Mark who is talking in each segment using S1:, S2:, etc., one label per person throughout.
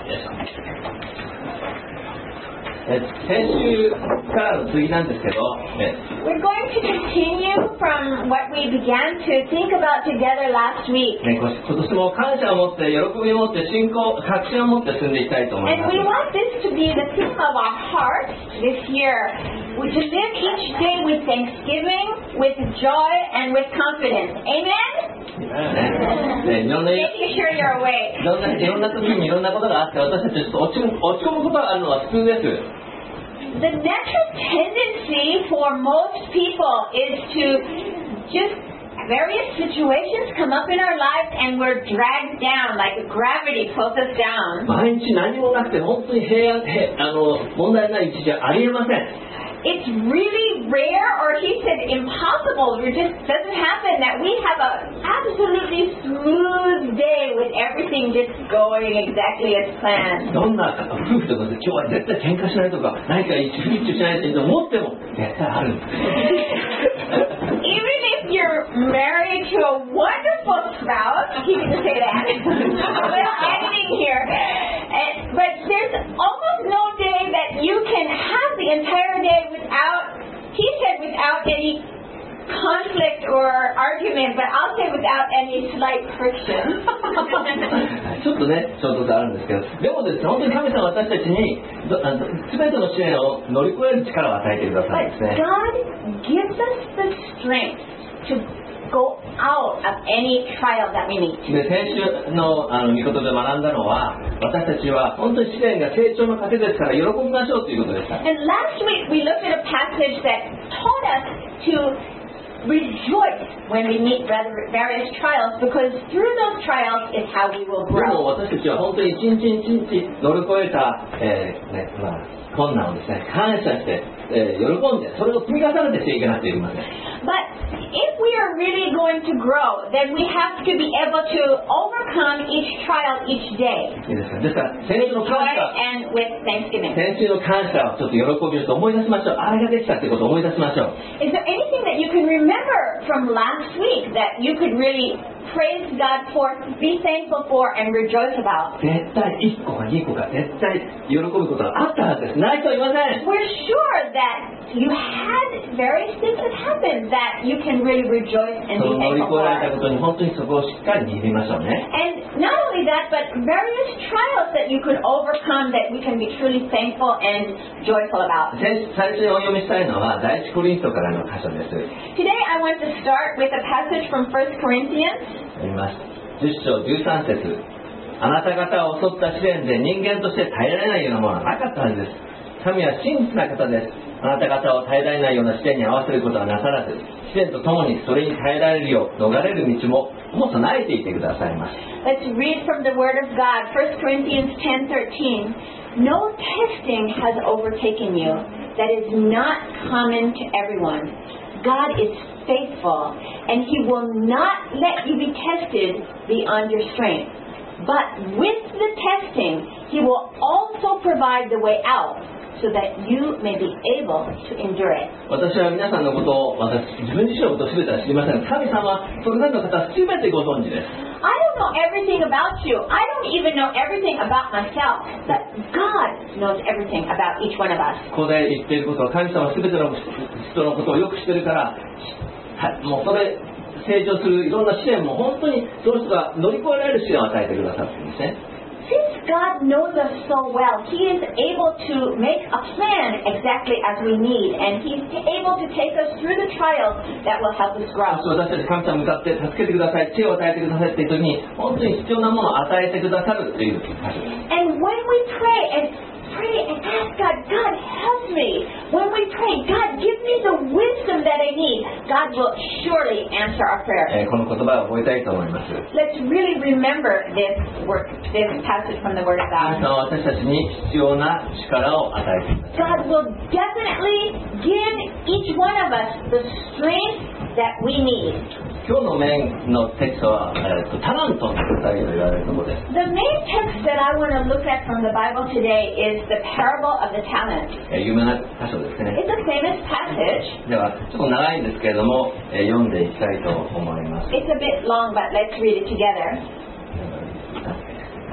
S1: 先週からの次なんですけど、
S2: We're going to continue from what we began to think about together last week.
S1: 今年も感謝を持って、喜びを持って、信仰、確信を持って進んでいきたいと思いま
S2: And
S1: す。
S2: we want this to be the theme of our heart this year. To live each day with thanksgiving, with joy, and with confidence. Amen?
S1: いろんな
S2: Making sure you're awake.
S1: いろんな時にいろんなことがあって、私たちちょっと落ち込むことがあるのは普通です。
S2: The natural tendency for most people is to just various situations come up in our lives and we're dragged down like gravity pulls us down.
S1: 毎日何もなくて本当に問題ない日じゃありえません。
S2: It's really rare, or he said impossible, it just doesn't happen that we have an absolutely smooth day with everything just going exactly as planned.
S1: どんな夫婦とかで今日は絶対喧嘩しないとか何か不一致しないと思っても絶対あるんです。
S2: Even if you're married to a wonderful spouse, he didn't say that. A little editing here. But there's almost no day that you can have the entire day without, he said without any conflict or argument, but I'll say without any slight friction.
S1: ちょっとね、衝突あるんですけど、でもですね、本当に神様は私たちに全ての試練を乗り越える力を与えてくださるんですね。
S2: But God gives us the strength to go out of any trial that we meet.
S1: で、先週の御言で学んだのは、私たちは本当に試練が成長の糧ですから喜びましょうということでした。
S2: And last week we looked at a passage that taught us to rejoice when we meet various trials, because through those trials is how we will
S1: でも
S2: grow.
S1: 私たちは本当に一日一日乗り越えた、困難をですね、感謝して、喜んでそれを積み重ねてしていかなくてはいけません。
S2: But if we are really going to grow, then we have to be able to overcome each trial each day.
S1: いいですか。ですから先週の
S2: Joy
S1: 感謝、
S2: and with thanksgiving.
S1: 先週の感謝をちょっと喜びを思い出しましょう。あれができたってことを思い出しましょう。
S2: Is there anything that you can remember from last week that you could really praise God for, be thankful for, and rejoice about?
S1: 絶対1個か2個か絶対喜ぶことがあったはずです。ない人はいません。
S2: We're sure that you had various things that happened that you can really rejoice and
S1: そ
S2: be
S1: の乗り
S2: thankful
S1: 越えられた
S2: for.
S1: ことに本当にそこをしっかり握りましょうね。
S2: And not only that, but various trials that you could overcome that we can be truly thankful and joyful about.
S1: 最初にお読みしたいのは第一コリントからの箇所です。
S2: Today I want to start with a passage from 1 Corinthians.
S1: 読みます。10章13節。あなた方を襲った試練で人間として耐えられないようなものはなかったはずです。神は真実な方です。あなた方を耐えられないような試練に合わせることはなさらず、試練とともにそれに耐えられるよう逃れる道ももっと慣れていてくださいます。
S2: Let's read from the Word of God, 1 Corinthians 10:13. No testing has overtaken you that is not common to everyone. God is faithful, and He will not let you be tested beyond your strength. But with the testing, He will also provide the way out, so that you may be able to endure it.
S1: 私は皆さんのことを、自分自身のことを全ては知りません。神様はそれぞれの方は全てご存知です。
S2: I don't know everything about you. I don't even know everything about myself. But God knows everything about each one of us.
S1: ここで言っていることは神様は全ての人のことをよく知ってるから、もうそれ成長するいろんな試練も本当にその人が乗り越えられる試練を与えてくださっているんですね。
S2: Since God knows us so well, He is able to make a plan exactly as we need, and He's able to take us through the trials that will help us grow.
S1: 私たち神様に向かって助けてください、知恵を与えてくださいっていう時に本当に必要なものを与えてくださるっていう箇所です。
S2: And when we pray and ask God, God help me. When we pray, God give me the wisdom that I need. God will surely answer our prayer.
S1: この言葉を覚えたいと思います。
S2: Let's really remember this passage from the Word of
S1: 神
S2: God.
S1: 様は私たちに必要な力を与えてください。
S2: God will definitely give each one of us the strength that we need.
S1: 今日のメインのテキストは、タラントの答えと言われるところです。
S2: The main text that I want to look at from the Bible today is the parable of the talent.
S1: 有名な箇所ですね。
S2: It's a famous passage.
S1: ではちょっと長いんですけれども、読んでいきたいと思います。
S2: It's a bit long, but let's read it together.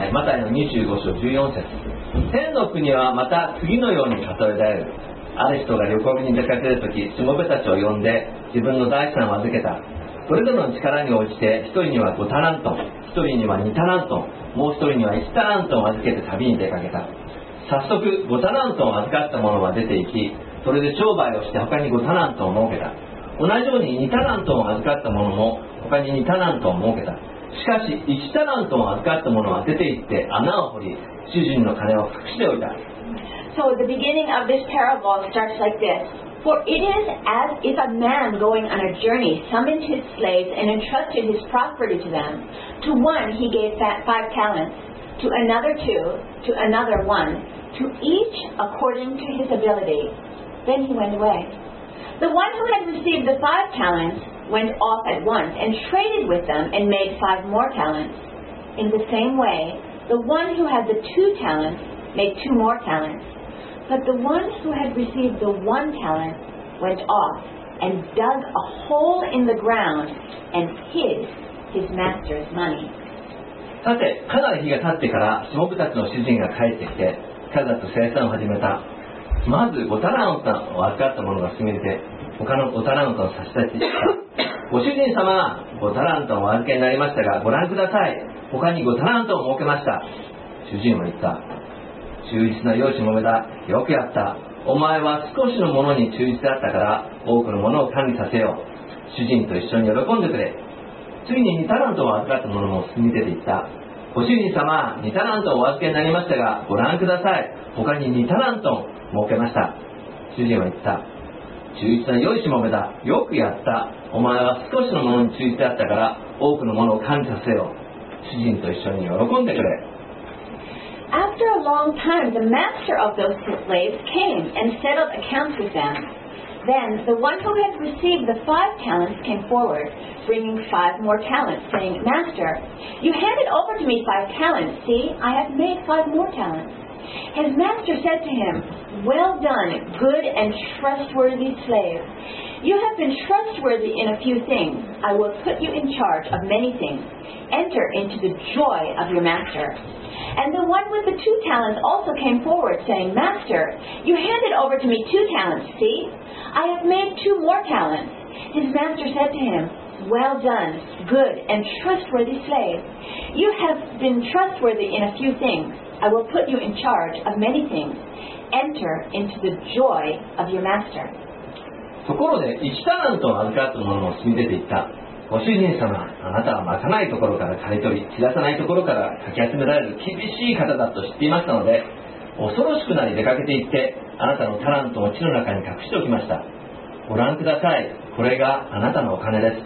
S1: はい、マタイの25章14節。天の国はまた次のように例えられる。ある人が旅行に出かけるとき、しもべたちを呼んで自分の財産を預けた。それぞれの力に応じて、一人には5タラントン、一人には2タラントン、もう一人には1タラントンを預けて旅に出かけた。早速5タラントンを預かった者は出て行き、それで商売をして他に5タラントンを設けた。同じように2タラントンを預かった者も他に2タラントンを設けた。しかし1タラントンを預かった者は出て行って穴を掘り、主人の金を隠しておいた。
S2: So the beginning of this parable starts like this. For it is as if a man going on a journey summoned his slaves and entrusted his property to them. To one he gave 5 talents, to another 2, to another 1, to each according to his ability. Then he went away. The one who had received the 5 talents went off at once and traded with them and made 5 more talents. In the same way, the one who had the 2 talents made 2 more talents. But the one who had received the 1 talent went off and dug a hole in the ground and hid his master's money.
S1: さて、かなり日が経ってからしもべたちの主人が帰ってきて、彼らと生産を始めた。まず5タラントンを預かった者が進めて、他の5タラントンを差し出した。ご主人様、5タラントンをお預けになりましたが、ご覧ください。他に5タラントンを設けました。主人は言った。忠実な良いしもべだ。よくやった。お前は少しのものに忠実だったから多くのものを管理させよう。主人と一緒に喜んでくれ。次に2タラントを預かった者も進み出ていった。ご主人様、2タラントをお預けになりましたが、ご覧ください。他に2タラントを設けました。主人は言った。忠実な良いしもべだ。よくやった。お前は少しのものに忠実だったから多くのものを管理させよう。主人と一緒に喜んでくれ。
S2: After a long time, the master of those slaves came and settled accounts with them. Then the one who had received the 5 talents came forward, bringing 5 more talents, saying, Master, you handed over to me 5 talents. See, I have made 5 more talents. His master said to him, Well done, good and trustworthy slave. You have been trustworthy in a few things. I will put you in charge of many things. Enter into the joy of your master. And the one with the 2 talents also came forward, saying, Master, you handed over to me 2 talents. See, I have made 2 more talents. His master said to him, Well done, good and trustworthy slave. You have been trustworthy in a few things. I will put you in charge of many things. Enter into the joy of your master.
S1: ところで1タラントを預かった者も進み出ていった。ご主人様、あなたはまかないところから刈り取り、散らさないところからかき集められる厳しい方だと知っていましたので、恐ろしくなり出かけていって、あなたのタラントを地の中に隠しておきました。ご覧ください。これがあなたのお金です。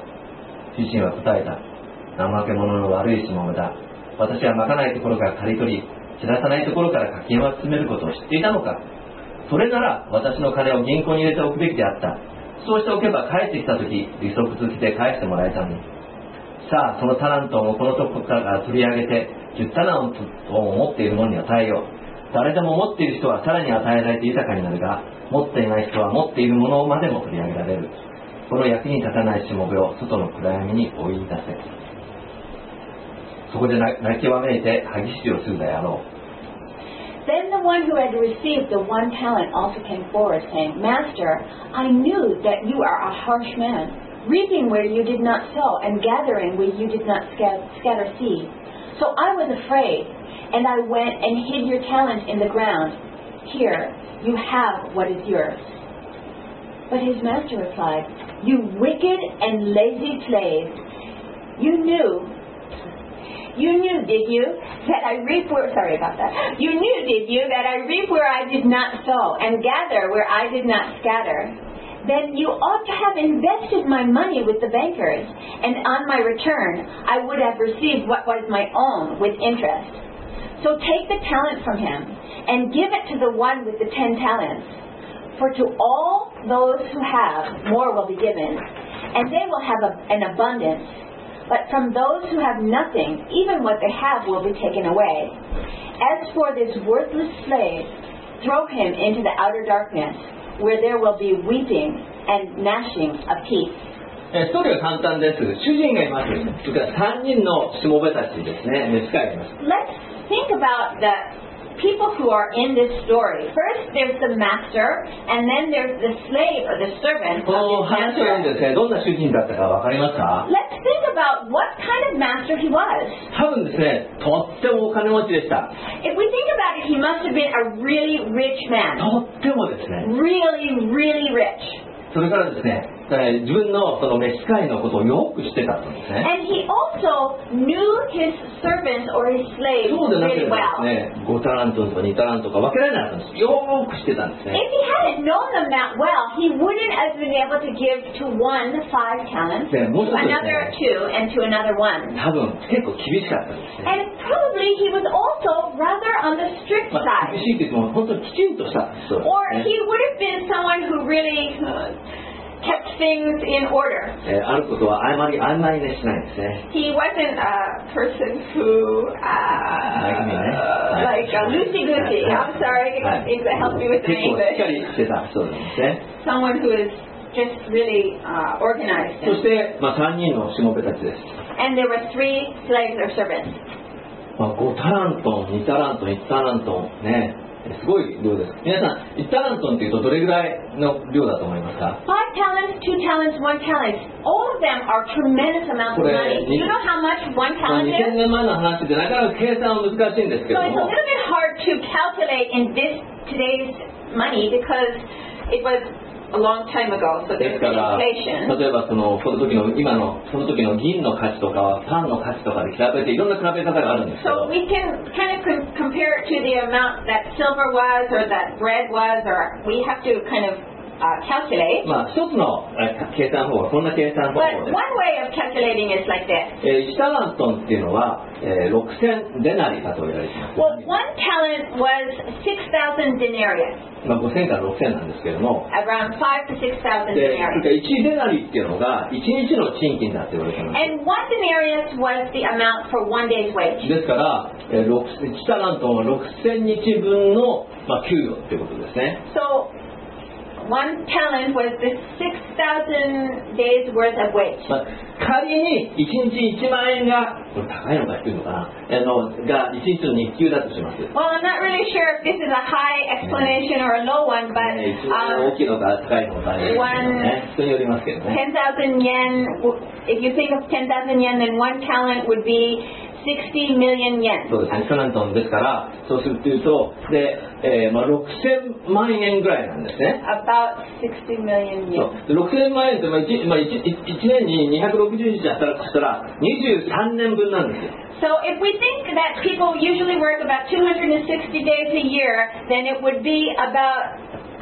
S1: 主人は答えた。怠け者の悪いしもべだ。私はまかないところから刈り取り、散らさないところからかき集めることを知っていたのか。それなら私の金を銀行に入れておくべきであった。そうしておけば帰ってきたとき、利息付きで返してもらえたのに。さあ、そのタラントをこのところから取り上げて、10タラントを持っている者に与えよう。誰でも持っている人はさらに与えられて豊かになるが、持っていない人は持っているものまでも取り上げられる。この役に立たないしもべを外の暗闇に追い出せ。そこで泣きわめいて歯ぎしりをするであろう。
S2: Then the one who had received the 1 talent also came forward, saying, Master, I knew that you are a harsh man, reaping where you did not sow, and gathering where you did not scatter seed. So I was afraid, and I went and hid your talent in the ground. Here, you have what is yours. But his master replied, You wicked and lazy slave, you knew, did you, that I reap where, You knew, did you, that I reap where I did not sow, and gather where I did not scatter? Then you ought to have invested my money with the bankers, and on my return I would have received what was my own with interest. So take the talent from him, and give it to the one with the 10 talents. For to all those who have, more will be given, and they will have an abundance. But from those who have nothing, even what they have will be taken away. As for this worthless slave, throw him into the outer darkness, where there will be weeping and gnashing of teeth.
S1: ストーリーは簡単です。主人がいます。それから3人のしもべたちですね。召使いがいます。
S2: Let's think about the people who are in this story. First, there's the master, and then there's the slave or the servant
S1: この
S2: of his
S1: 話を読ん
S2: master.
S1: でですね、どんな主人だったか分かりますか？
S2: Let's think about what kind of master he was.
S1: 多分ですね、とってもお金持ちでした。
S2: If we think about it, he must have been a really rich man.
S1: とってもですね。
S2: Really, really rich.
S1: それからですね、自分のその召使いのことをよく知ってたんですね。
S2: And he also knew his servants or his slaves
S1: そうでなけれ
S2: really
S1: ば
S2: well.
S1: ですね、5タラントとか2タラントとか分けられなかったんです。よーく知ってたんですね。
S2: If he hadn't known them that well, he wouldn't have been able to give to one 5 talents, to
S1: でもう一つです
S2: another
S1: ね、
S2: 2, and to another 1.
S1: 多分結構厳しかったんですね。
S2: And probably he was also rather on the strict
S1: まあ、厳
S2: side.
S1: しいって言っても本当にきちんとした人です
S2: Or
S1: ね。
S2: he would have been someone who really kept things in order.
S1: あることはあまり曖昧にしないんですね。
S2: He wasn't a person who,
S1: Like me, eh?
S2: like loosey-goosey. I'm sorry, help me with the
S1: 結構しっか
S2: English.
S1: りしてた人なんですね。
S2: Someone who is just really organized.
S1: そして、3人のしもべたちです。
S2: And there were 3 slaves or servants.
S1: 5タラントン、2タラントン、1タラントンね、すごい量です。皆さん、1タラントンっていうとどれぐらいの量だと思いますか？
S2: 5 talents, 2 talents, 1 talent. All of them are tremendous amounts of money. Do you know how much 1 talent
S1: 2000
S2: is?
S1: 年前の話でなかなか計算は難しいんですけ
S2: So
S1: ど
S2: it's a
S1: も、
S2: little bit hard to calculate in today's money because it was a long time ago, so
S1: で
S2: there's
S1: すか
S2: been
S1: ら、
S2: inflation.
S1: 例えばその時の今のその時の銀の価値とかはパンの価値とかで比べていろんな比べ方があるんですけ
S2: So
S1: ど、
S2: we can kind of compare it to the amount that silver was or that bread was, or we have to kind of calculate.
S1: 一つの計算方法はこんな計算方
S2: But
S1: 法で
S2: one way of calculating is like this.
S1: 1タラントンっていうのは、6000デナリだと言われています。
S2: Well, 1 talent was 6,000 denarius,
S1: 5000から6000なんですけれども、
S2: around 5 to 6,000
S1: で、
S2: denarius.
S1: 1デナリっていうのが1日の賃金だって言われています。
S2: And 1 denarius was the amount for 1 day's wage.
S1: ですから、1タラントンは6000日分の、給与っていうことですね。
S2: So 1 talent was the 6,000 days worth of wage.
S1: 仮に1日1万円が、これ高いのか低いのかな、が1日の日給だとします。
S2: Well, I'm not really sure if this is a high explanation or a low one, but
S1: 一番大きいのか高いのかね、人によりますけどね。
S2: 10,000 yen, if you think of 10,000 yen, then 1 talent would be 60 million yen.
S1: そうですね、1タラントンですから、そうするというと、で、6000万円ぐらいなんですね。
S2: About 60 million
S1: そ
S2: yen.
S1: う6000万円って 1年に260日働くとしたら23年分なんですよ。
S2: So if we think that people usually work about 260 days a year, then it would be about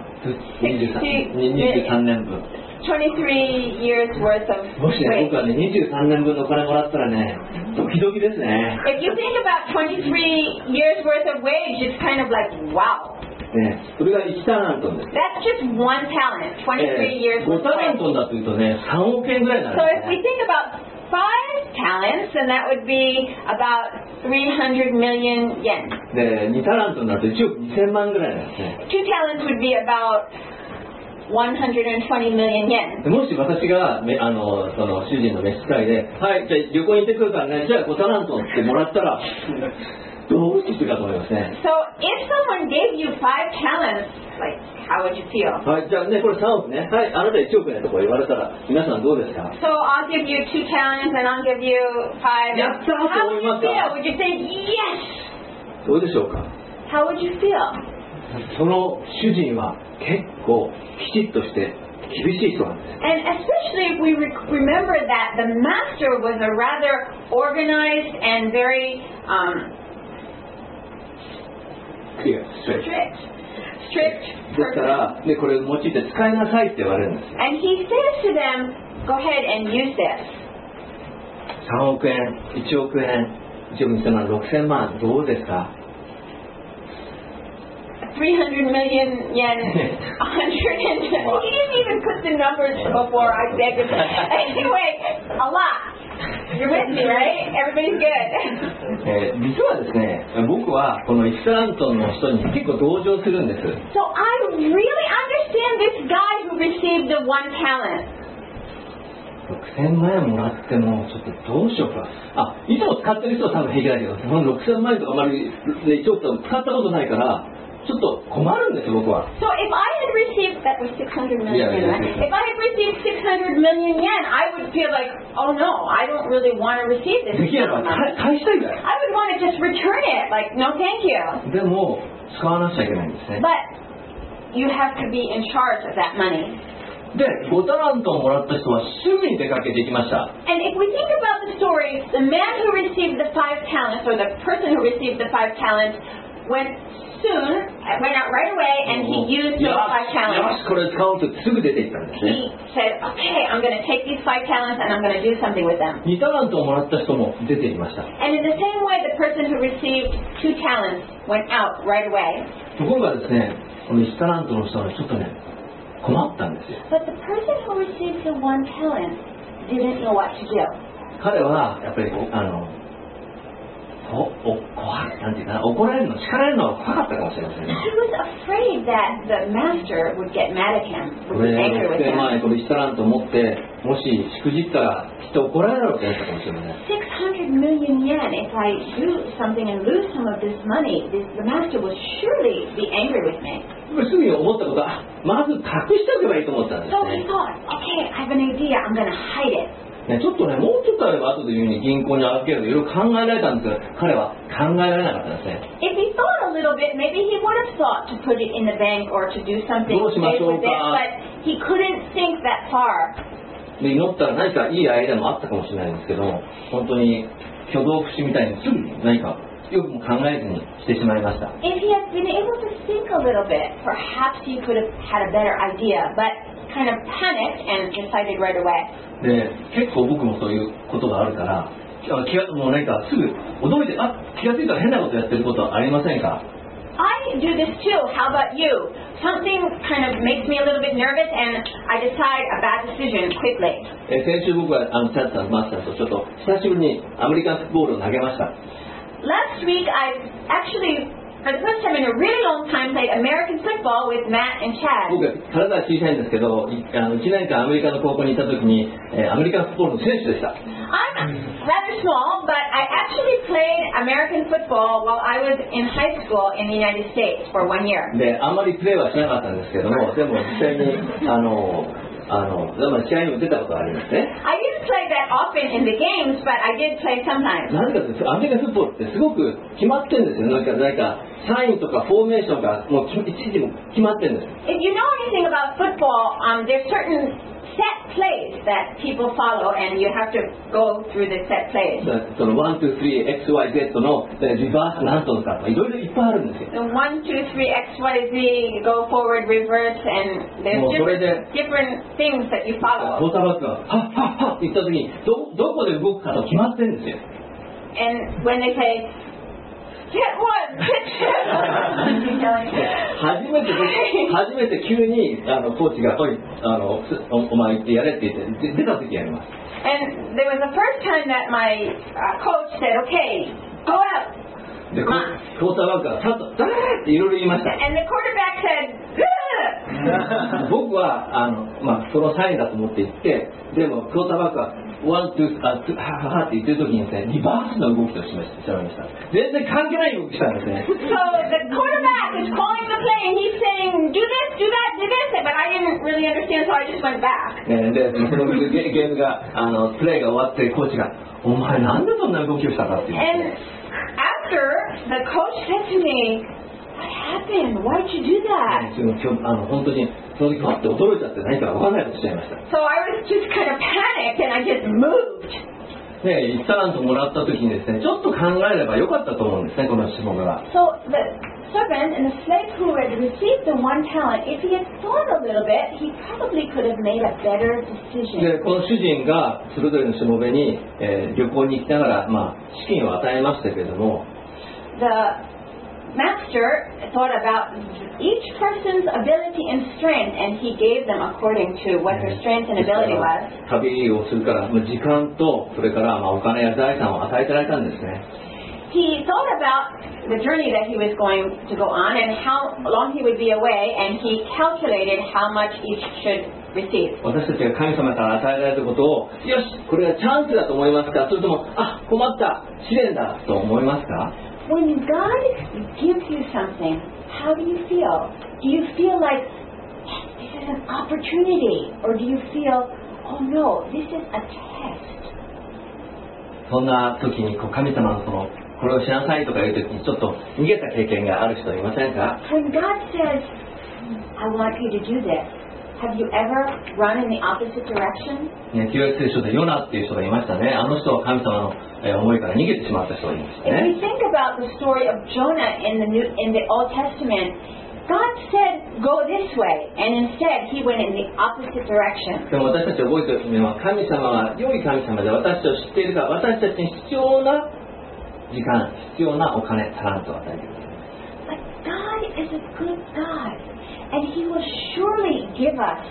S1: 23年分。
S2: 23 years worth of
S1: もしね、
S2: wage.
S1: 僕はね、23年分のお金もらったらね、ドキドキですね。
S2: If you think about 23 years worth of wage, it's kind of like, wow.
S1: ね、それが1タラントンです。
S2: That's just 1 talent, 23 years
S1: 5
S2: worth
S1: タ
S2: of
S1: ラン
S2: wage.
S1: トンだというとね、3億円ぐらいになる
S2: So
S1: んで
S2: if
S1: す
S2: we
S1: ね。
S2: think about 5 talents, then that would be about 300 million yen.
S1: で、2タラントンだと1億2000万ぐらいなんですね。
S2: 2 talents would be about 120 million yen.
S1: でもし私がその主人の召使いで、はい、じゃあ旅行に行ってくるからね、じゃあ5タラントンってもらったら、どうしてくるかと思いますね。
S2: So if someone gave you 5 talents, like, how would you feel?
S1: はい、じゃあね、これ3億ね。はい、あなた1億ねとか言われたら、皆さんどうですか？
S2: So I'll give you 2 talents and I'll give you 5.
S1: やったー
S2: How
S1: と思
S2: would
S1: いま
S2: you
S1: すか？
S2: feel? Would you say, yes?
S1: どうでしょうか？
S2: How would you feel?
S1: その主人は結構きちっとして厳しい人なんです。
S2: And especially if we remember that the master was a rather organized and very
S1: Clear, straight.
S2: strict
S1: ですか
S2: person.
S1: ら、でこれを用いて使いなさいって言われるんですよ。
S2: And he says to them, go ahead and use this.
S1: 3億円、1億円、1億2000万、6000万、どうですか？
S2: 300 million yen, 100 and he didn't even put the numbers before I said it. Anyway, a lot. You're with me, right? Everybody's good.
S1: 実はですね、僕はこの1タラントンの人に結構同情するんです。
S2: So I really understand this guy who received the 1 talent.
S1: 6000万円もらってもちょっとどうしようか。いつも使ってる人は多分平気だけど、その6000万円とかあまりちょっと使ったことないからちょっと困るんですよ僕は。
S2: So if I had received, that was 600 million
S1: Yeah,
S2: yen, right?
S1: yeah.
S2: If I had received 600 million yen, I would feel like, oh no, I don't really want to receive this
S1: できれば
S2: amount of money.
S1: 返したいぐらい。
S2: I would want to just return it, like, no thank you.
S1: でも使わなくちゃいけないんですね。
S2: But you have to be in charge of that money.
S1: で5タラントをもらった人はすぐに出かけていきました。
S2: And if we think about the story, the man who received the 5 talents, or the person who received the 5 talents, went out right away, and he used those 5 talents.
S1: よしこれ使おうとすぐ出ていったんですね。
S2: He said, okay, I'm going to take these 5 talents and I'm going to do something with them.
S1: 2タラントをもらった人も出ていました。
S2: And in the same way, the person who received 2 talents went out right away.
S1: ところがですね、この1タラントの人はちょっとね困ったんですよ。
S2: But the person who received the 1 talent didn't know what to do.
S1: 彼はやっぱりなんていうかな、怒られるの、叱られるのが怖かったかもしれませんね。
S2: He was afraid that the master would get mad at him,
S1: こ
S2: would
S1: れ
S2: be angry with
S1: 6000
S2: him.
S1: 万円これ1タラント持ってもししくじったらきっと怒られるだろうって思ったかもしれません。
S2: 600 million yen, if I do something and lose some of this money, the master will surely be angry with me.
S1: すぐに思ったことはまず隠しておけばいいと思ったんです
S2: So
S1: ね
S2: he。thought, okay, I have an idea, I'm going to hide it.
S1: ね、ちょっとね、もうちょっとあれば後で言うように銀行に預けるといろいろ考えられたんですけど、彼は考えられなかったんですね。
S2: If he thought a little bit, maybe he would have thought to put it in the bank or to do something
S1: どうしまし
S2: big
S1: ょう
S2: with it,
S1: か。
S2: but he couldn't think that far.
S1: で祈ったら何かいいアイデアもあったかもしれないんですけど、本当に挙動不審みたいにすぐに何かよくも考えずにしてしまいました。
S2: If he had been able to think a little bit, perhaps he could have had a better idea, but kind of panicked and decided right away.
S1: で結構僕もそういうことがあるからもう何かすぐ驚いて気がついたら変なことやってることはありませんか？
S2: I do this too. How about you? Something kind of makes me a little bit nervous and I decide a bad decision quickly.
S1: 先週僕はチャッツさんマスターとちょっと久しぶりにアメリカンフットボールを投げました。
S2: Last week I actually, for the first time in a really long time, played American football with Matt and Chad.
S1: 僕体は小さいんですけど1年間アメリカの高校に行った時にアメリカンフットボールの選手でした。
S2: I'm rather small, but I actually played American football while I was in high school in the United States for 1 year.
S1: であんまりプレーはしなかったんですけども、でも実際に試合にも出たことがありますね。
S2: I didn't play that often in the games, but I did play sometimes.
S1: なぜかというとアメリカンフットボールってすごく決まってるんですよ。なんかサインとかフォーメーションがもう一時も決まってるんです。
S2: If you know anything about football, there's certain set plays that people follow, and you have to go through the set plays.
S1: その1、2、3、XYZ のリバースなんとかいろいろいっぱいあるんですよ。
S2: The 1, 2, 3, X, Y, Z, go forward, reverse, and there's different things that you
S1: クォ
S2: follow.
S1: ーターバックがハッハッハッって言った時にどこで動くかと決まってるんですよ。
S2: And when they say, hit 1, hit 2,
S1: 初めて急にコーチがお前行ってやれって言って出た時やります。
S2: And there was the first time that my coach said, okay, go out.
S1: でクォーターバックがさっとダーっていろいろ言いました。
S2: And the quarterback said, "Ugh."
S1: 僕はそのサインだと思って行ってでもクォーターバックがワン、ツー、ハハって言ってる時にですねリバースの動きをしました。全然関係ない動きしたんですね。
S2: So the quarterback is calling the play and he's saying, do this, do that, do this, but I didn't really understand, so I just went back.
S1: でそのゲームがプレーが終わってコーチがお前なんでそんな動きをしたかって言うんですね。
S2: And after, the coach said to me, what happened? Why did you do that?
S1: 本当にその時わって驚いちゃって何か分からないことしちゃいました。
S2: So I was just kind of panicked and I just moved.
S1: 1タラントもらった時にですねちょっと考えればよかったと思うんですねこの質問が。
S2: So the servant and the slave who had received the 1 talent, if he had thought a little bit, he probably could have made a better decision.
S1: でこの主人がそれぞれのしもべに、旅行に行きながら、資金を与えましたけれども
S2: The master thought about each person's ability and strength, and he gave them according to what their strength and ability was.
S1: 旅をするから時間とそれからお金や財産を与えてられたんですね。
S2: He thought about the journey that he was going to go on and how long he would be away, and he calculated how much each should receive.
S1: 私たちが神様から与えられたことを、よし、これはチャンスだと思いますか、それとも、あ、困った試練だと思いますか？
S2: When God gives you something, how do you feel? Do you feel like, yes, this is an opportunity? Or do you feel, oh no, this is a test?
S1: そんな時に神様のこれをしなさいとかいう時にちょっと逃げた経験がある人いませんか？
S2: When God says, I want you to do this, have you ever run in the opposite direction?
S1: ね、旧約聖書でヨナっていう人がいましたね。あの人は神様の思いから逃げてしまった人がいました
S2: If
S1: ね。
S2: we think about the story of Jonah in the Old Testament, God said, go this way, and instead he went in the opposite direction.
S1: でも私たち覚えておくのは、神様は良い神様で私たちを知っているが、私たちに必要な時間、必要なお金、タラントを与えてくれる。
S2: But God is a good God, and he will surely give us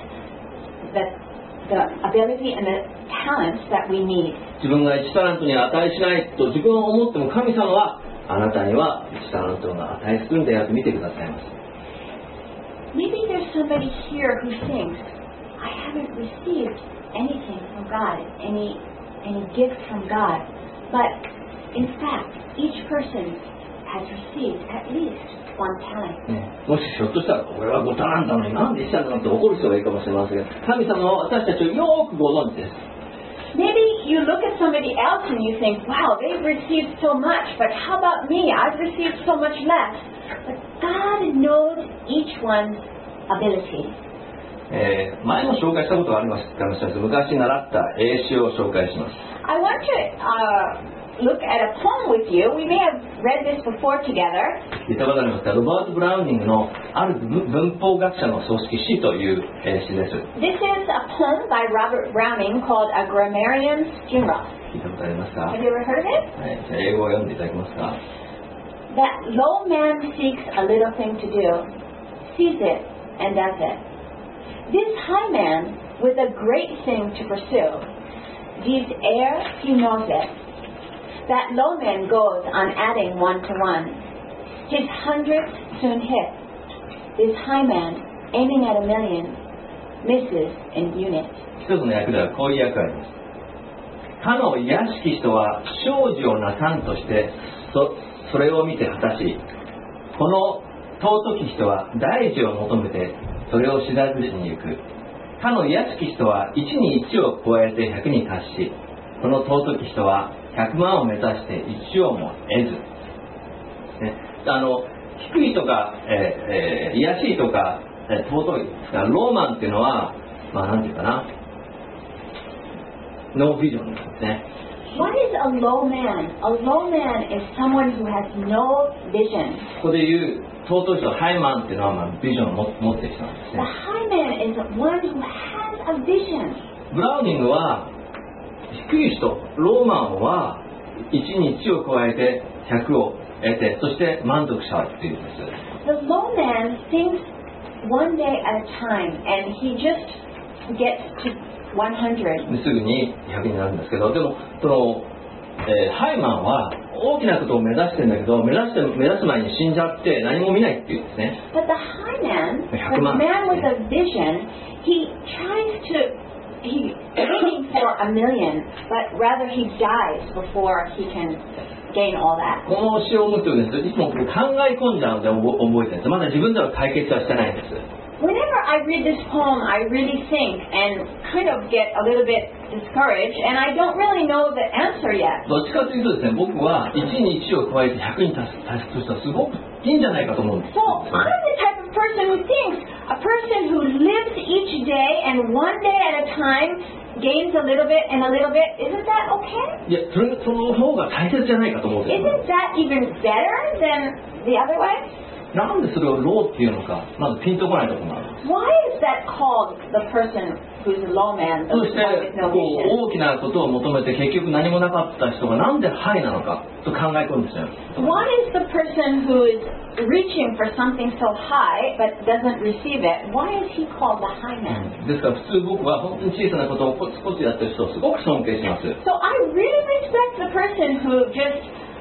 S2: the ability and the talents that we need.
S1: 自分が1タラントに値しないと自分は思っても、神様はあなたには1タラントが値するんだよと見てくださいます。
S2: Maybe there's somebody here who thinks, I haven't received anything from God, any gift from God. But in fact, each person has received at least one talent.
S1: もしひょっとしたら、これは5タラントなのになんで1タラントなんて怒る人がいるかもしれませんが、神様は私たちをよくご存知です。
S2: Maybe you look at somebody else and you think, wow, they've received so much, but how about me? I've received so much less. But God knows each one's ability.
S1: 前も紹介したことがありますかもしれません。昔習った英詩を紹介します。
S2: I want to look at a poem with you. We may have read this before together.
S1: 聞いたことありますか？ロバート・ブラウニングのある文法学者の葬式詩という詩です。
S2: This is a poem by Robert Browning called A Grammarian's Funeral.
S1: 聞いたことありますか？
S2: Have you ever heard of it?
S1: はい、じゃあ英語を読んでいただけますか？
S2: That low man seeks a little thing to do, sees it, and does it. This high man with a great thing to pursue, gives air, he knows it. That low man goes on adding one to one. His hundredth soon hit. This high man, aiming at a million, misses in unit.
S1: 一つの訳ではこういう訳があります。他の卑しき人は少女をなさんとしてそれを見て果たし、この尊き人は大事を求めてそれを知らずに行く。他の卑しき人は1に1を加えて100に達し、この尊き人は100万を目指して1をも得ず、ね、低いとか、卑しいとか、尊いですからローマンっていうのはなんていうかな、ノービジョンですね。
S2: What is a low man? A low man is someone who has no vision.
S1: ここで言う尊い人、ハイマンっていうのはビジョンを持っている人なんです
S2: The
S1: ね。
S2: high man is one who has a vision.
S1: ブラウニングは低い人、ローマンは1に1を加えて100を得て、そして満足したっていうんです。
S2: The low man thinks one day at a time, and he just gets to 100.
S1: すぐに100になるんですけど、でもハイマンは大きなことを目指してるんだけど、目指す前に死んじゃって何も見ないっていうんですね。
S2: But the high man, the
S1: 100万。
S2: man with a vision, he's aiming for a million, but rather he dies before he can gain all that.
S1: この詩を読むとですね、いつも考え込んじゃうので覚えてるんです。まだ自分では解決はしてないんです。
S2: Whenever I read this poem, I really think and kind of get a little bit discouraged, and I don't really know the answer yet.
S1: どっちかというとですね、僕は1に1を加えて100に達する人はすごくいいんじゃないかと思うんです。
S2: So I'm the type of person who thinks a person who lives each day and one day at a time gains a little bit and a little bit, isn't that okay?
S1: いや、その方が大切じゃないかと思うんですよ。
S2: Isn't that even better than the other way?
S1: なんでそれをローっていうのか、まずピンとこないところがあるんです。
S2: Why is that called the person who's a low man, the
S1: そし
S2: one
S1: て
S2: with no
S1: こ
S2: vision?
S1: う大きなことを求めて結局何もなかった人がなんでハイなのかと考え込んでしまう。
S2: Why is the person who is reaching for something so high but doesn't receive it, why is he called the high man?
S1: ですから普通僕は本当に小さなことをコツコツやってる人をすごく尊敬します。
S2: So I really respect the person who just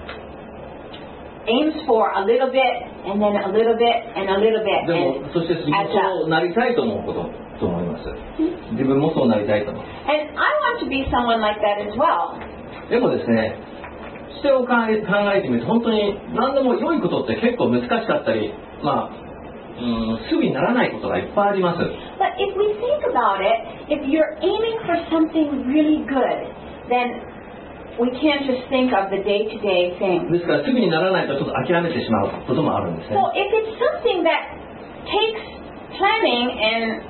S2: aims for a little bit and then a little bit and a little bit
S1: でも
S2: and
S1: そしてそうなりたいと思うこと、 と思います。自分もそうなりたいと思う。
S2: And I want to be someone like that as well.
S1: でもですね、視点を考えてみると本当に何でも良いことって結構難しかったり、すぐにならないことがいっぱいあります。
S2: But if we think about it, if you're aiming for something really good, then we can't just think of the day-to-day thing.
S1: ですからすぐにならないとちょっと諦めてしまうこともあるんですね。
S2: So if it's something that takes planning and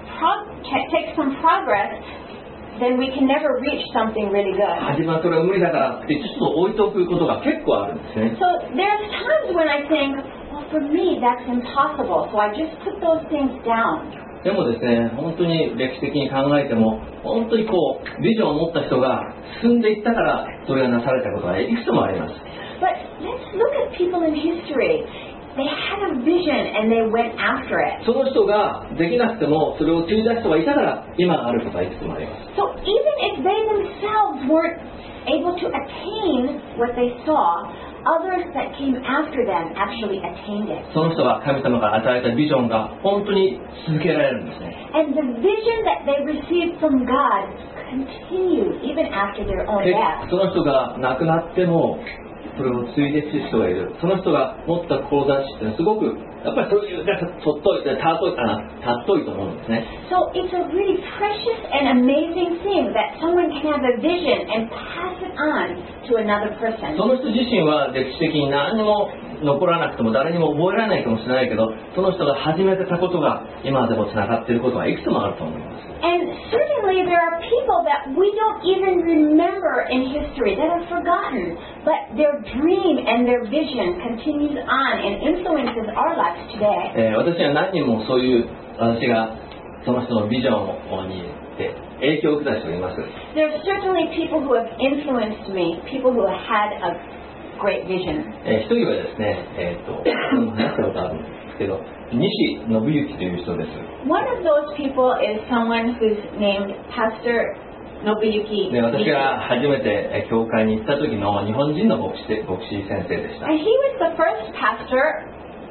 S2: takes some progress, then we can never reach something really good.
S1: 自分はそれは無理だからってちょっと置いておくことが結構あるんですね。
S2: So there's times when I think, well, for me that's impossible. So I just put those things down.
S1: でもですね、本当に歴史的に考えても本当にこうビジョンを持った人が進んでいったからそれがなされたことがいくつもあります。
S2: But let's look at people in history. They had a vision and they went after it.
S1: その人ができなくてもそれを継いだ人がいたから今があることがいくつもあります。
S2: So even if they themselves weren't able to attain what they saw, others that came after them actually attained it.
S1: その人が神様が与えたビジョンが本当に続けられるんですね。
S2: And the vision that they received from God continued even after their own
S1: で
S2: death.
S1: その人が亡くなってもそれを継いでいく人がいる。その人が持った志っていうのはすごくやっぱりそういう尊いと思うんですね。
S2: So it's a really precious and amazing thing that someone can have a vision and pass it on to another person.
S1: その人自身は歴史的に何にも残らなくても誰にも覚えられないかもしれないけど、その人が始めてたことが今でもつながっていることはいくつもあると思います。
S2: And certainly there are people that we don't even remember in history that are forgotten, but their dream and their vision continues on and influences our lives today.
S1: 私は何人もそういう私がその人のビジョンに影響を受けた人がいます。
S2: There are certainly people who have influenced me, people who have had a great vision.
S1: 一人はですね、話したことあるんですけど、西信之という人です。
S2: One of those people is someone who's named Pastor Nobuyuki
S1: で、私
S2: Nishi.
S1: が初めて教会に行った時の日本人の牧師先生でした。
S2: And he was the first pastor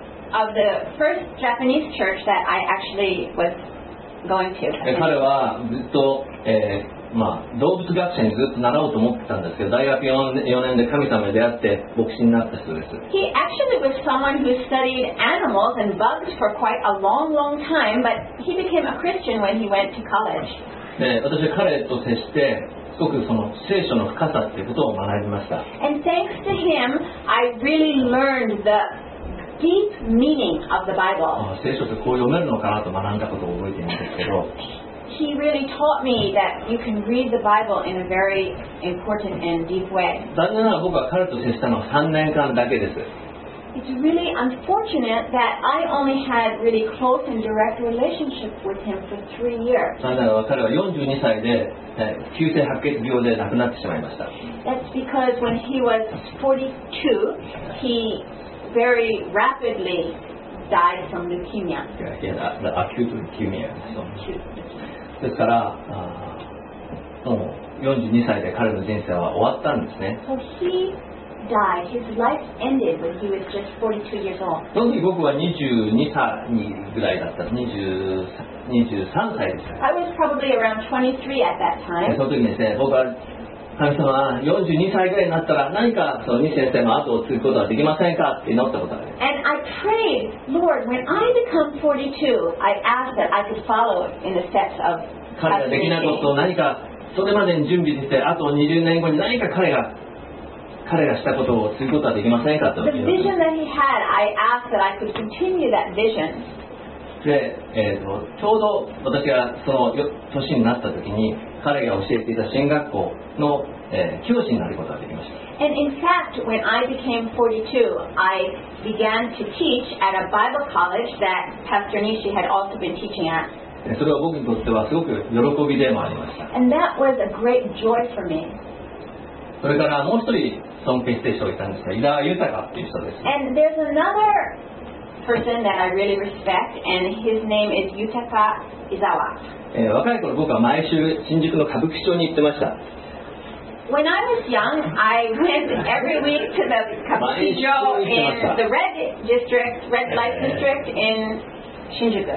S2: of the first Japanese church that I actually was going to.
S1: 彼はずっと、動物学者にずっと習おうと思ってたんですけど、大学4年で神様に出会って牧師になった人です。
S2: He actually was someone who studied animals and bugs for quite a long, long time, but he became a Christian when he went to college.
S1: で、私は彼と接してすごくその聖書の深さっていうことを学びました。
S2: And thanks to him, I really learned the deep meaning of the Bible.
S1: 聖書ってこう読めるのかなと学んだことを覚えているんですけど、
S2: He really taught me that you can read the Bible in a very important and deep way.
S1: 残念ながら僕は彼と接したのは3年間だけです。
S2: It's really unfortunate that I only had really close and direct relationship with him for 3 years.
S1: 残念ながら彼は42歳で急性白血病で亡くなってしまいました。
S2: That's because when he was 42, he very rapidly died from leukemia.
S1: アキュートリキューミアですからもう42歳で彼の人生は終わったんですね。
S2: So he died. His life ended when he was just 42 years old.
S1: その時僕は22歳ぐらいだった23歳でした。
S2: I was probably around 23 at that
S1: で
S2: time.
S1: その時にですね、僕は神様は42歳ぐらいになったら何かその西先生の後を継ぐことはできませんかって祈ったことがある。
S2: And I prayed, Lord, when I become 42, I asked that I could follow in the steps of
S1: 彼が
S2: Pastor
S1: できないことを
S2: Nishi.
S1: 何かそれまでに準備してあと20年後に何か彼がしたことを継ぐことはできませんかと
S2: The
S1: 祈って
S2: vision that he had, I asked that I could continue that vision.
S1: で、ちょうど私がその年になった時に彼が教えていた進学校の、教師になることができました。
S2: And in fact, when I became 42, I began to teach at a Bible college that Pastor Nishi had also been teaching at.
S1: それは僕にとってはすごく喜びでもありました。
S2: And that was a great joy for me.
S1: それからもう一人尊敬している人がいたんですが、井田豊っていう人です。
S2: And there's another person that I really respect, and his name is Yutaka Izawa.
S1: 若い頃僕は毎週新宿の歌舞伎町に行ってました。
S2: When I was young, I went every week to the Kabukicho in the red light district in Shinjuku.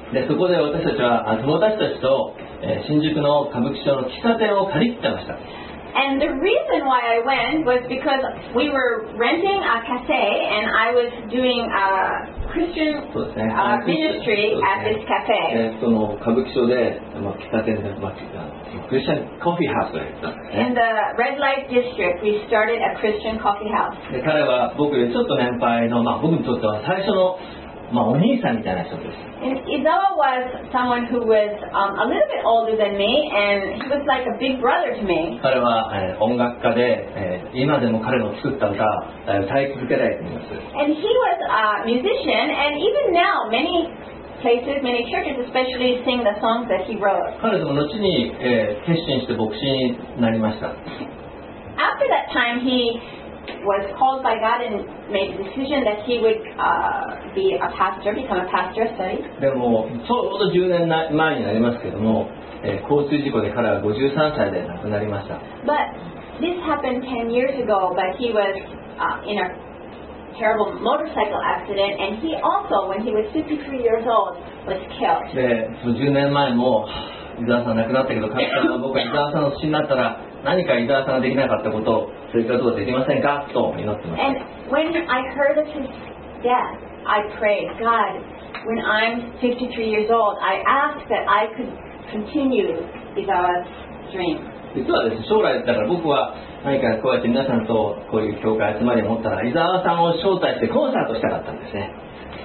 S1: でそこで私たちは友達たちと、新宿の歌舞伎町の喫茶店を借りてました。
S2: And the reason why I went was because we were renting a cafe and I was doing a Christian ministry at this cafe.
S1: その歌舞伎町で、喫茶店で、クリスチャンコーヒーハウスをやったんですね。
S2: In the red light district, we started a Christian coffee house.
S1: で彼は僕よりちょっと年配の、僕にとっては最初の、お兄さんみたいな人です。
S2: And Izawa was someone who was a little bit older than me, and he was like a big brother to me.
S1: 彼は、音楽家で、今でも彼の作った歌を歌い続けられています。
S2: And he was a musician, and even now many places, many churches especially sing the songs that he wrote.
S1: 彼でも後に、決心して牧師になりました。
S2: After that time, he was called by God and made the decision that he would be a pastor, become a pastor, study.
S1: でもちょうど10年前になりますけども、交通事故で彼は53歳で亡くなりました。
S2: But this happened 10 years ago, but he was in a terrible motorcycle accident, and he also, when he was 53 years old, was killed.
S1: で、10年前も伊沢さん亡くなったけど、神様は僕は伊沢さんの死になったら何か伊沢さんができなかったことをそれからどうできませんかと祈ってました。
S2: And when I heard of his death, I prayed, God, when I'm 53 years old, I ask that I could continue Izawa's dream.
S1: 実はですね、将来だから僕は何かこうやって皆さんとこういう教会集まりを持ったら伊沢さんを招待してコンサートしたかったんですね。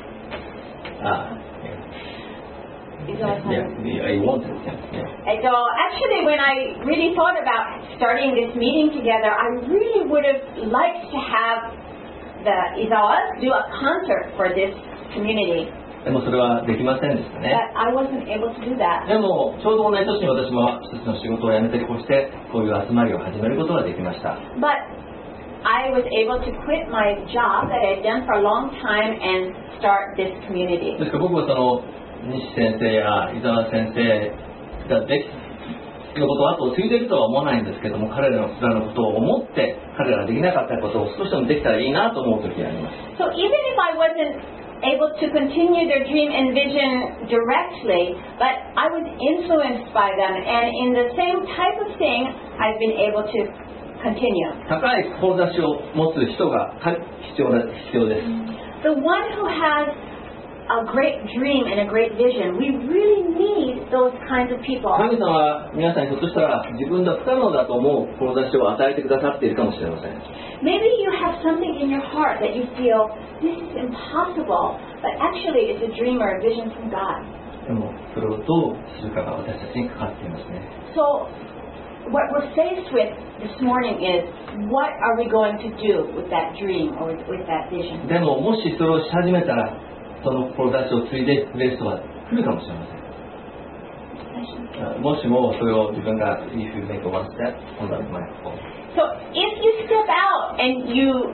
S2: Izawa-san.
S1: Yeah, I wanted to.
S2: And so actually when I really thought about starting this meeting together, I really would have liked to have the Izawas do a concert for this community.
S1: でもそれはできませんでしたね。
S2: But I wasn't able to do that.
S1: でもちょうど同じ年に私も一つの仕事を辞めてこうしてこういう集まりを始めることができました。
S2: But I was able to quit my job that I had done for a long time and start this community.
S1: ですから僕はその西先生や伊沢先生ができのことを後を継いでいるとは思わないんですけども、彼らのことを思って彼らができなかったことを少しでもできたらいいなと思う時があります。
S2: So even if I wasn't able to continue their dream and vision directly, but I was influenced by them, and in the same type of thing, I've been able to continue.
S1: 高い志を持つ人が必要です。
S2: The one who has a great dream and a great vision, we really need those kinds of people.
S1: 神様は皆さんにひょっとしたら自分が不可能だと思う志を与えてくださっているかもしれません。
S2: Maybe you have something in your heart that you feel this is impossible, but actually it's a dream or a vision from God.
S1: でもそれをどうするかが私たちにかかっていますね。
S2: So what we're faced with this morning is, what are we going to do with that dream or with that vision?
S1: でももしそれをし始めたらその志を継いでくれる人は来るかもしれません。もしもそれを自分が if you make one step on the microphone.
S2: So if you step out and you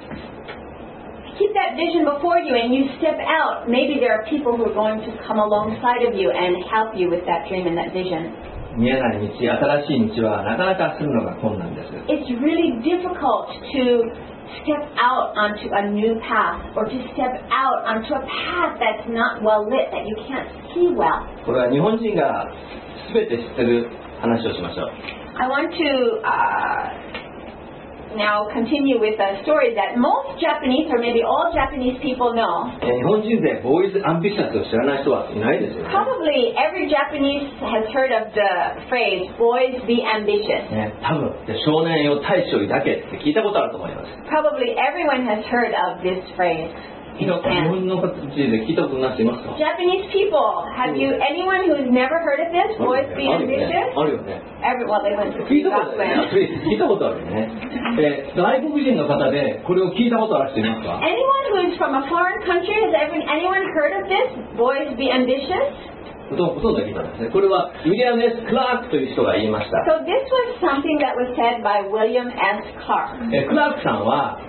S2: keep that vision before you and you step out, maybe there are people who are going to come alongside of you and help you with that dream and that vision.
S1: 見えない道、新しい道はなかなかするのが困難です。
S2: It's really difficult to step out onto a new path or to step out onto a path that's not well lit, that you can't see well.
S1: これは日本人が全て知ってる話をしましょう。
S2: I want to now continue with a story that most Japanese or maybe all Japanese people know.
S1: 日本人でボーイズアンビシャスを知らない人はいないですよね。
S2: Probably every Japanese has heard of the phrase, boys be ambitious.
S1: 多分少年よ大志を抱けって聞いたことあると思います。
S2: Probably everyone has heard of this phrase.
S1: 日本の方で聞いたことない人いますか？
S2: Japanese people, have you anyone who's never heard of this? Boys be ambitious?
S1: あるよね。
S2: Well, they went to
S1: 聞いたことあるよね。聞いたことあるよね。外国人の方でこれを聞いたことある人いますか？
S2: Anyone who's from a foreign country, has anyone heard of this? Boys be ambitious?
S1: ほとんど聞いたんですね。これはウィリアム S. クラークという人が言いました。
S2: So this was something that was said by William S. Clark.
S1: クラークさんは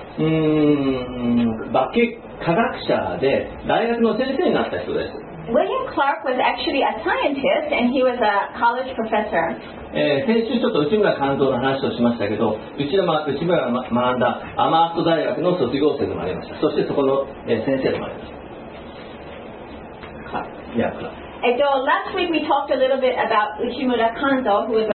S1: 科学者で大学の先生になった人です。
S2: William Clark was actually a scientist and he was a college professor.
S1: 先週ちょっと内村勘三の話をしましたけど、内村が学んだアマースト大学の卒業生でもありました。そしてそこの先生でもありました。
S2: Clark.
S1: Yeah, Clark.
S2: Last week we talked a little bit about Uchimura Kanzo, who was